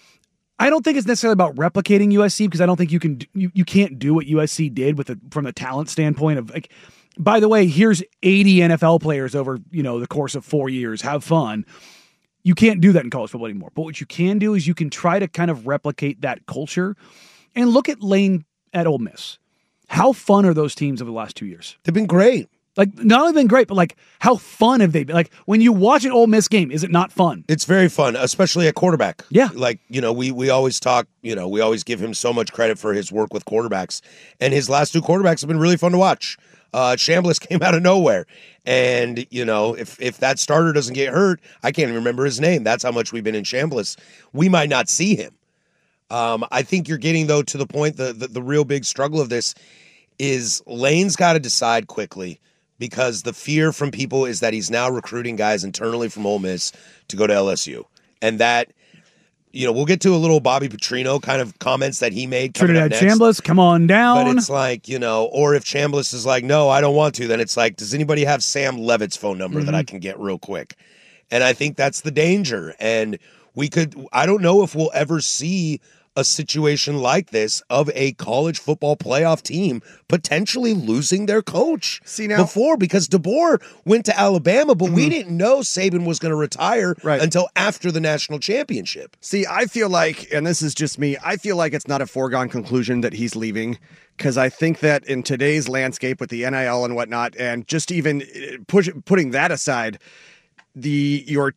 I don't think it's necessarily about replicating U S C because I don't think you can you, you can't do what U S C did with the from the talent standpoint of like. By the way, here's eighty N F L players over you know the course of four years. Have fun. You can't do that in college football anymore. But what you can do is you can try to kind of replicate that culture. And look at Lane at Ole Miss. How fun are those teams over the last two years? They've been great. Like, not only been great, but like, how fun have they been? Like, when you watch an Ole Miss game, is it not fun? It's very fun, especially at quarterback. Yeah. Like, you know, we we always talk, you know, we always give him so much credit for his work with quarterbacks. And his last two quarterbacks have been really fun to watch. Uh, Chambliss came out of nowhere. And, you know, if if that starter doesn't get hurt, I can't even remember his name. That's how much we've been in Chambliss. We might not see him. Um, I think you're getting, though, to the point, the, the, the real big struggle of this is Lane's got to decide quickly because the fear from people is that he's now recruiting guys internally from Ole Miss to go to L S U. And that, you know, we'll get to a little Bobby Petrino kind of comments that he made. Trinidad Chambliss, come on down. But it's like, you know, or if Chambliss is like, no, I don't want to, then it's like, does anybody have Sam Levitt's phone number mm-hmm. that I can get real quick? And I think that's the danger. And we could, I don't know if we'll ever see a situation like this of a college football playoff team potentially losing their coach See now, before because DeBoer went to Alabama, but mm-hmm. we didn't know Saban was going to retire right. until after the national championship. See, I feel like, and this is just me, I feel like it's not a foregone conclusion that he's leaving because I think that in today's landscape with the N I L and whatnot, and just even push, putting that aside, the your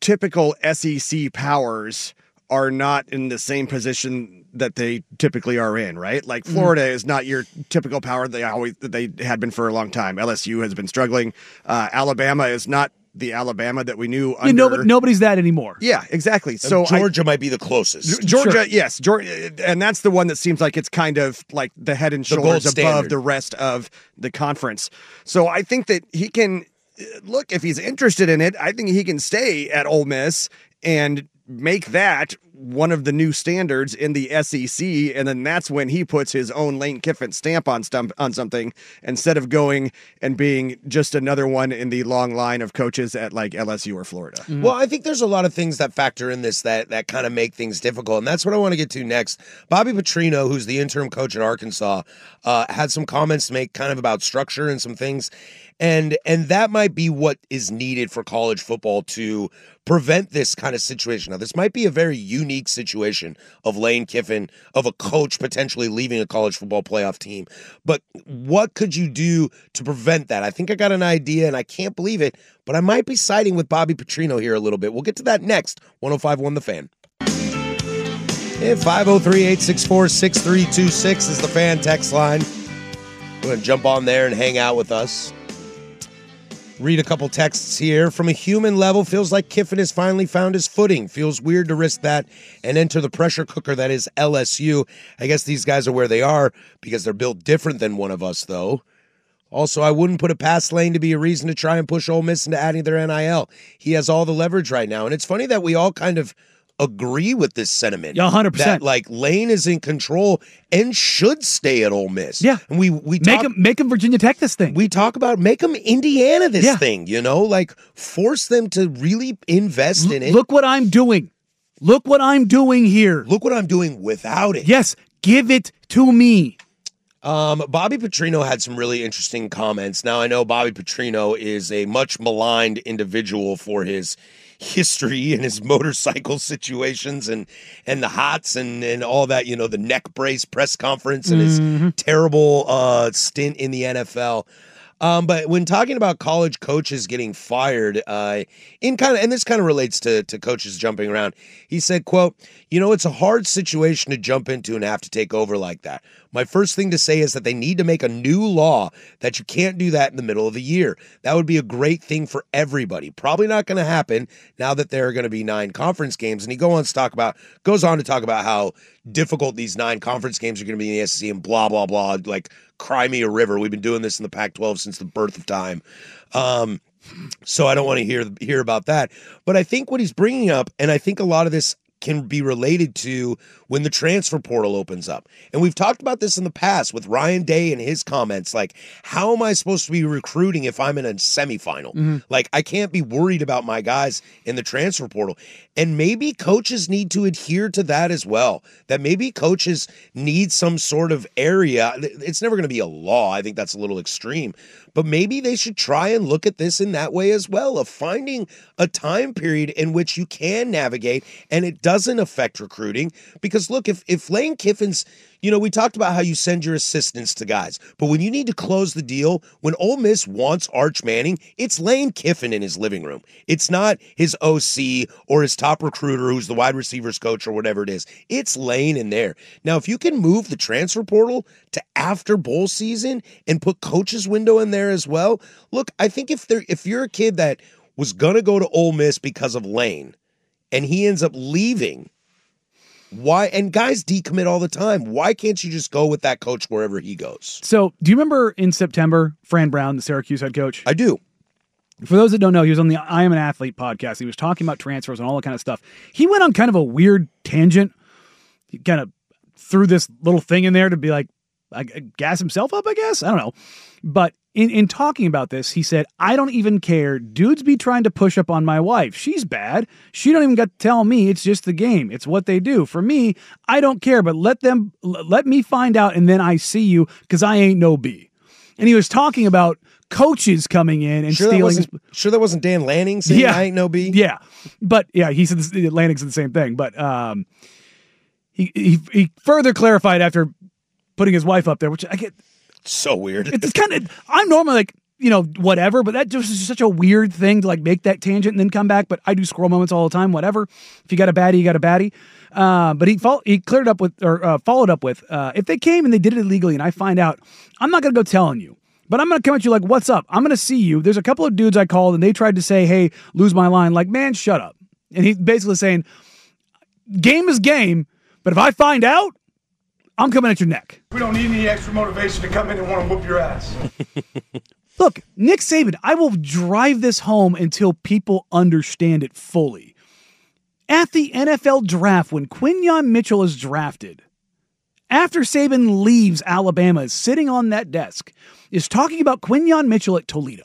typical S E C powers are not in the same position that they typically are in, right? Like Florida mm-hmm. is not your typical power they always they had been for a long time. L S U has been struggling. Uh, Alabama is not the Alabama that we knew under. Yeah, nobody, nobody's that anymore. Yeah, exactly. And So Georgia I, might be the closest. Georgia, Sure. yes, Georgia, and that's the one that seems like it's kind of like the head and The gold shoulders above standard. the rest of the conference. So I think that he can look, if he's interested in it, I think he can stay at Ole Miss and make that one of the new standards in the S E C, and then that's when he puts his own Lane Kiffin stamp on stump, on something instead of going and being just another one in the long line of coaches at like L S U or Florida. Mm-hmm. Well, I think there's a lot of things that factor in this that that kind of make things difficult, and that's what I want to get to next. Bobby Petrino, who's the interim coach at Arkansas, uh, had some comments to make kind of about structure and some things, and and that might be what is needed for college football to prevent this kind of situation. Now, this might be a very unique situation of Lane Kiffin, of a coach potentially leaving a college football playoff team. But what could you do to prevent that? I think I got an idea, and I can't believe it, but I might be siding with Bobby Petrino here a little bit. We'll get to that next. one oh five point one The Fan. Yeah, five oh three, eight six four, six three two six is the Fan text line. Go ahead and jump on there and hang out with us. Read a couple texts here. From a human level, feels like Kiffin has finally found his footing. Feels weird to risk that and enter the pressure cooker that is L S U. I guess these guys are where they are because they're built different than one of us, though. Also, I wouldn't put it past Lane to be a reason to try and push Ole Miss into adding their N I L. He has all the leverage right now. And it's funny that we all kind of agree with this sentiment. Yeah, one hundred percent. That, like, Lane is in control and should stay at Ole Miss. Yeah. And we, we make talk, him make him Virginia Tech this thing. We talk about make him Indiana this Yeah. thing, you know? Like, force them to really invest L- in it. Look what I'm doing. Look what I'm doing here. Look what I'm doing without it. Yes, give it to me. Um, Bobby Petrino had some really interesting comments. Now, I know Bobby Petrino is a much maligned individual for his history and his motorcycle situations and and the hots and, and all that, you know, the neck brace press conference and Mm-hmm. his terrible uh, stint in the N F L. Um, but when talking about college coaches getting fired, uh, in kind of, and this kind of relates to, to coaches jumping around, he said, quote, you know, it's a hard situation to jump into and have to take over like that. My first thing to say is that they need to make a new law that you can't do that in the middle of the year. That would be a great thing for everybody. Probably not going to happen now that there are going to be nine conference games. And he go on to talk about, goes on to talk about how difficult these nine conference games are going to be in the S E C and blah, blah, blah. Like, cry me a river. We've been doing this in the Pac twelve since the birth of time. Um, so I don't want to hear hear about that. But I think what he's bringing up, and I think a lot of this can be related to when the transfer portal opens up. And we've talked about this in the past with Ryan Day and his comments, like, how am I supposed to be recruiting if I'm in a semifinal? Mm-hmm. Like, I can't be worried about my guys in the transfer portal. And maybe coaches need to adhere to that as well, that maybe coaches need some sort of area. It's never going to be a law. I think that's a little extreme. But maybe they should try and look at this in that way as well, of finding a time period in which you can navigate and it doesn't affect recruiting. Because look, if, if Lane Kiffin's, you know, we talked about how you send your assistants to guys, but when you need to close the deal, when Ole Miss wants Arch Manning, it's Lane Kiffin in his living room. It's not his O C or his top recruiter who's the wide receivers coach or whatever it is. It's Lane in there. Now, if you can move the transfer portal to after bowl season and put coach's window in there as well, look, I think if there, if you're a kid that was going to go to Ole Miss because of Lane and he ends up leaving, why? And guys decommit all the time. Why can't you just go with that coach wherever he goes? So, do you remember in September, Fran Brown, the Syracuse head coach? I do. For those that don't know, he was on the I Am an Athlete podcast. He was talking about transfers and all that kind of stuff. He went on kind of a weird tangent. He kind of threw this little thing in there to be like, like gas himself up, I guess. I don't know. But in, in talking about this, he said, I don't even care. Dudes be trying to push up on my wife. She's bad. She don't even got to tell me. It's just the game. It's what they do. For me, I don't care, but let them, let me find out and then I see you because I ain't no B. And he was talking about coaches coming in and sure stealing. That sure that wasn't Dan Lanning saying yeah, I ain't no B? Yeah. But yeah, he said this, Lanning's said the same thing. But um, he, he, he further clarified after putting his wife up there, which I get. So weird. It's kind of, I'm normally like, you know, whatever, but that just is such a weird thing to like make that tangent and then come back. But I do squirrel moments all the time, whatever. If you got a baddie, you got a baddie. Uh, but he fo- he cleared up with, or uh, followed up with, uh, if they came and they did it illegally and I find out, I'm not going to go telling you, but I'm going to come at you like, what's up? I'm going to see you. There's a couple of dudes I called and they tried to say, hey, lose my line. Like, man, shut up. And he's basically saying, game is game, but if I find out, I'm coming at your neck. We don't need any extra motivation to come in and want to whoop your ass. Look, Nick Saban, I will drive this home until people understand it fully. At the N F L draft, when Quinyon Mitchell is drafted, after Saban leaves Alabama, is sitting on that desk, is talking about Quinyon Mitchell at Toledo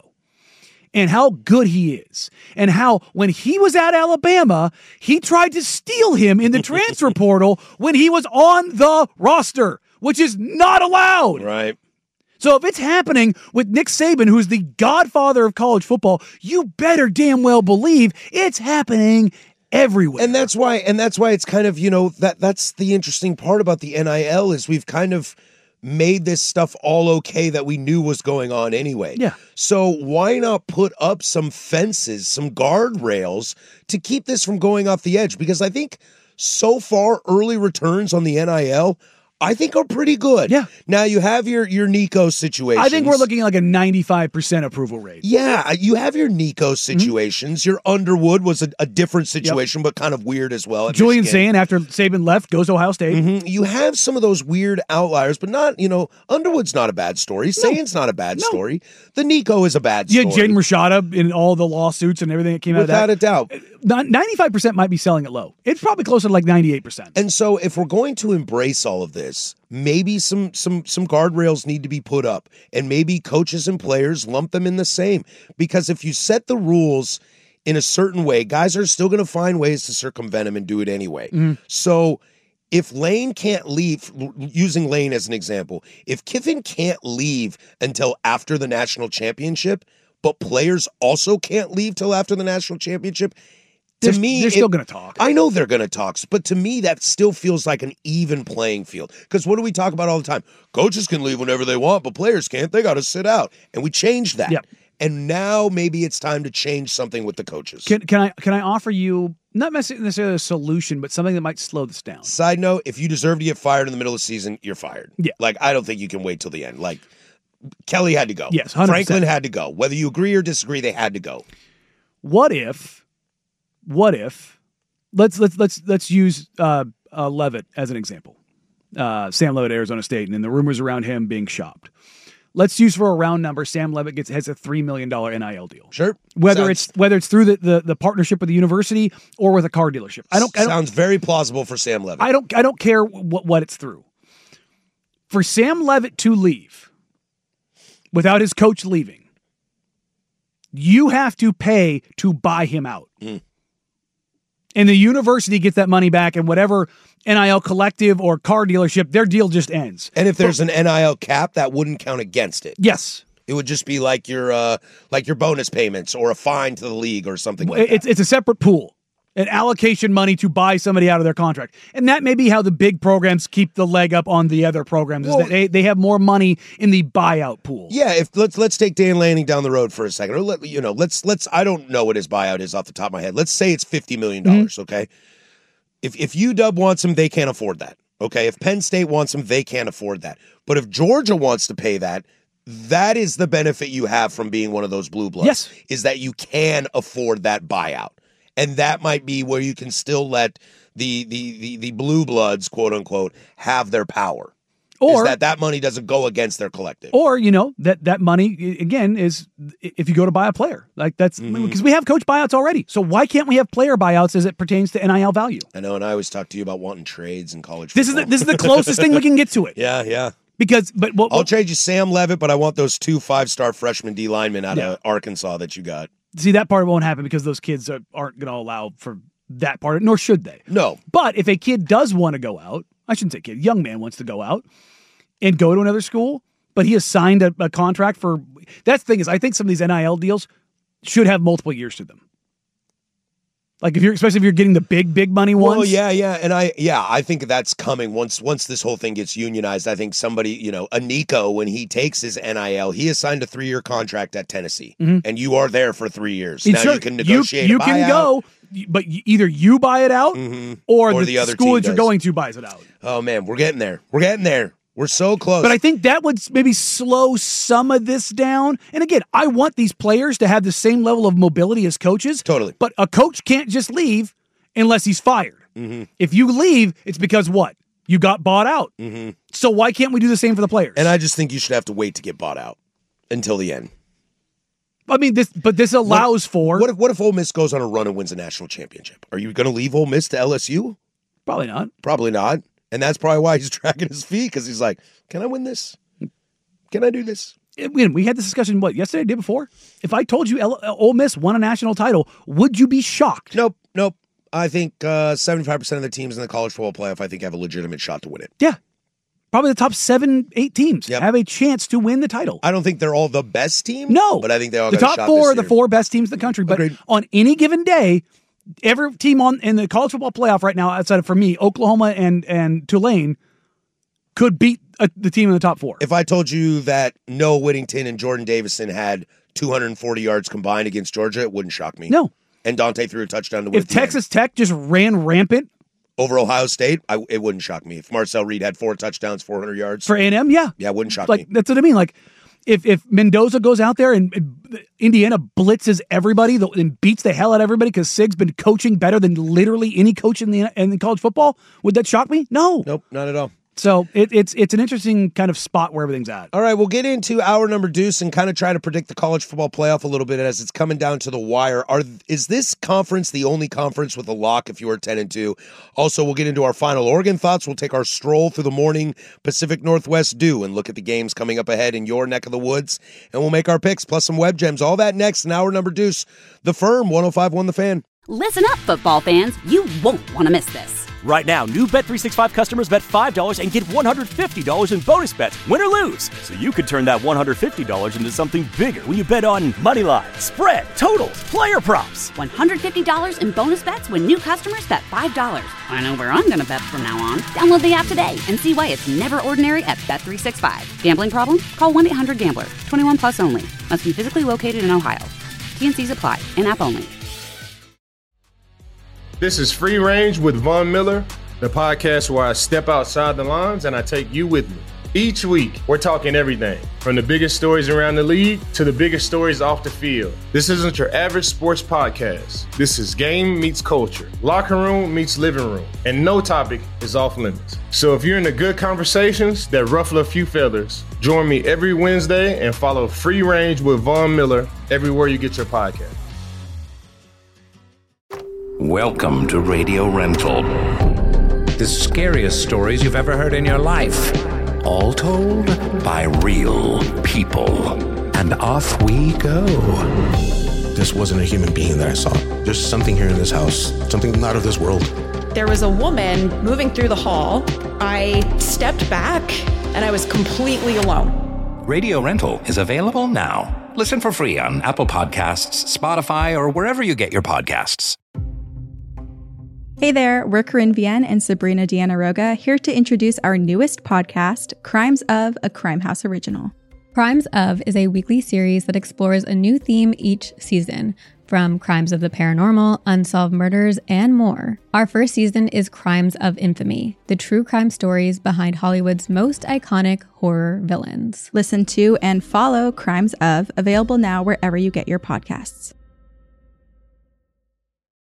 and how good he is, and how when he was at Alabama, he tried to steal him in the transfer portal when he was on the roster, which is not allowed. Right. So if it's happening with Nick Saban, who's the godfather of college football, you better damn well believe it's happening everywhere. And that's why, and that's why it's kind of, you know, that that's the interesting part about the N I L is we've kind of made this stuff all okay that we knew was going on anyway. Yeah. So why not put up some fences, some guardrails to keep this from going off the edge? Because I think so far early returns on the N I L, I think are pretty good. Yeah. Now you have your your Nico situation. I think we're looking at like a ninety-five percent approval rate. Yeah, you have your Nico situations. Mm-hmm. Your Underwood was a, a different situation, yep. but kind of weird as well. Julian Michigan. Sayin, after Saban left, goes to Ohio State. Mm-hmm. You have some of those weird outliers, but not, you know, Underwood's not a bad story. No. Sayin's not a bad no. story. The Nico is a bad yeah, story. Yeah, Jaden Rashada in all the lawsuits and everything that came Without out of that. Without a doubt. ninety-five percent might be selling it low. It's probably closer to like ninety-eight percent. And so if we're going to embrace all of this, maybe some some some guardrails need to be put up, and maybe coaches and players lump them in the same. Because if you set the rules in a certain way, guys are still going to find ways to circumvent them and do it anyway. Mm-hmm. So if Lane can't leave, using Lane as an example, if Kiffin can't leave until after the national championship, but players also can't leave till after the national championship, to they're, me, they're still it, going to talk. I know they're going to talk, but to me, that still feels like an even playing field. Because what do we talk about all the time? Coaches can leave whenever they want, but players can't. They got to sit out. And we changed that. Yep. And now maybe it's time to change something with the coaches. Can, can I can I offer you, not necessarily a solution, but something that might slow this down? Side note, if you deserve to get fired in the middle of the season, you're fired. Yeah. Like, I don't think you can wait till the end. Like, Kelly had to go. Yes, one hundred percent. Franklin had to go. Whether you agree or disagree, they had to go. What if, what if, let's let's let's let's use uh, uh, Levitt as an example. Uh, Sam Levitt, Arizona State, and then the rumors around him being shopped. Let's use for a round number. Sam Levitt gets has a three million dollar N I L deal. Sure, whether sounds, it's whether it's through the, the the partnership with the university or with a car dealership. I don't. I don't sounds very plausible for Sam Levitt. I don't. I don't care what what it's through. For Sam Levitt to leave without his coach leaving, you have to pay to buy him out. Mm. And the university gets that money back, and whatever N I L collective or car dealership, their deal just ends. And if there's an N I L cap, that wouldn't count against it. Yes. It would just be like your uh, like your bonus payments or a fine to the league or something like it's, that. It's a separate pool. An allocation money to buy somebody out of their contract. And that may be how the big programs keep the leg up on the other programs, Well, is that they, they have more money in the buyout pool. Yeah, if let's let's take Dan Lanning down the road for a second. Or let you know, let's let's I don't know what his buyout is off the top of my head. Let's say it's fifty million dollars, mm-hmm. okay? If if U W wants him, they can't afford that. Okay? If Penn State wants him, they can't afford that. But if Georgia wants to pay that, that is the benefit you have from being one of those blue bloods. Yes. Is that you can afford that buyout. And that might be where you can still let the the the, the blue bloods, quote unquote, have their power. Or is that that money doesn't go against their collective. Or, you know, that that money, again, is if you go to buy a player. Like that's because mm-hmm. we have coach buyouts already. So why can't we have player buyouts as it pertains to N I L value? I know, and I always talk to you about wanting trades in college This football. is the, this is the closest thing we can get to it. Yeah, yeah. Because, but what, I'll trade you Sam Levitt, but I want those two five-star freshman D linemen out yeah. of Arkansas that you got. See, that part won't happen because those kids are, aren't going to allow for that part, nor should they. No. But if a kid does want to go out, I shouldn't say kid, young man wants to go out and go to another school, but he has signed a, a contract for, that's the thing is, I think some of these N I L deals should have multiple years to them. Like if you're, especially if you're getting the big, big money ones. Well, yeah, yeah, and I, yeah, I think that's coming once once this whole thing gets unionized. I think somebody, you know, Aniko, when he takes his N I L, he has signed a three year contract at Tennessee, Mhm. and you are there for three years. And Now sure, you can negotiate. You, a you can buyout. go, but y- either you buy it out, or, Or the, the other school team that you're does. going to buys it out. Oh man, we're getting there. We're getting there. We're so close. But I think that would maybe slow some of this down. And again, I want these players to have the same level of mobility as coaches. Totally. But a coach can't just leave unless he's fired. Mm-hmm. If you leave, it's because what? You got bought out. Mm-hmm. So why can't we do the same for the players? And I just think you should have to wait to get bought out until the end. I mean, this, but this allows what, for. What if what if Ole Miss goes on a run and wins a national championship? Are you going to leave Ole Miss to L S U? Probably not. Probably not. And that's probably why he's dragging his feet, because he's like, can I win this? Can I do this? We, we had this discussion, what, yesterday, day before? If I told you L- Ole Miss won a national title, would you be shocked? Nope, nope. I think uh, seventy-five percent of the teams in the college football playoff, I think, have a legitimate shot to win it. Yeah. Probably the top seven, eight teams Yep. have a chance to win the title. I don't think they're all the best team. No. But I think they all the got a top shot four this are the year. four best teams in the country. But Agreed. on any given day, every team on in the college football playoff right now, outside of, for me, Oklahoma and, and Tulane, could beat uh, the team in the top four. If I told you that Noah Whittington and Jordan Davison had two hundred forty yards combined against Georgia, it wouldn't shock me. No. And Dante threw a touchdown to win. If at the end. Texas Tech just ran rampant over Ohio State, I, it wouldn't shock me. If Marcel Reed had four touchdowns, four hundred yards. for A and M, yeah. Yeah, it wouldn't shock Like, me. that's what I mean. Like, if if Mendoza goes out there and, and Indiana blitzes everybody the, and beats the hell out of everybody because Sig's been coaching better than literally any coach in the in college football, would that shock me? No. Nope, not at all. So it, it's it's an interesting kind of spot where everything's at. All right, we'll get into our number deuce and kind of try to predict the college football playoff a little bit as it's coming down to the wire. Are is this conference the only conference with a lock if you are ten and two? Also, we'll get into our final Oregon thoughts. We'll take our stroll through the morning Pacific Northwest Dew and look at the games coming up ahead in your neck of the woods. And we'll make our picks plus some web gems. All that next in our number deuce. The Firm, one oh five point one The Fan. Listen up, football fans. You won't want to miss this. Right now, new Bet three sixty-five customers bet five dollars and get one hundred fifty dollars in bonus bets, win or lose. So you could turn that one hundred fifty dollars into something bigger when you bet on money line, spread, totals, player props. one hundred fifty dollars in bonus bets when new customers bet five dollars. I know where I'm going to bet from now on. Download the app today and see why it's never ordinary at Bet three sixty-five. Gambling problem? Call one eight hundred gambler. twenty-one plus only. Must be physically located in Ohio. T and C's apply. In-app only. This is Free Range with Von Miller, the podcast where I step outside the lines and I take you with me. Each week, we're talking everything from the biggest stories around the league to the biggest stories off the field. This isn't your average sports podcast. This is game meets culture, locker room meets living room, and no topic is off limits. So if you're into good conversations that ruffle a few feathers, join me every Wednesday and follow Free Range with Von Miller everywhere you get your podcast. Welcome to Radio Rental. The scariest stories you've ever heard in your life. All told by real people. And off we go. This wasn't a human being that I saw. There's something here in this house, something not of this world. There was a woman moving through the hall. I stepped back and I was completely alone. Radio Rental is available now. Listen for free on Apple Podcasts, Spotify, or wherever you get your podcasts. Hey there, we're Corinne Vienne and Sabrina Deanna Roga here to introduce our newest podcast, Crimes of, a Crime House original. Crimes of is a weekly series that explores a new theme each season, from crimes of the paranormal, unsolved murders, and more. Our first season is Crimes of Infamy, the true crime stories behind Hollywood's most iconic horror villains. Listen to and follow Crimes of, available now wherever you get your podcasts.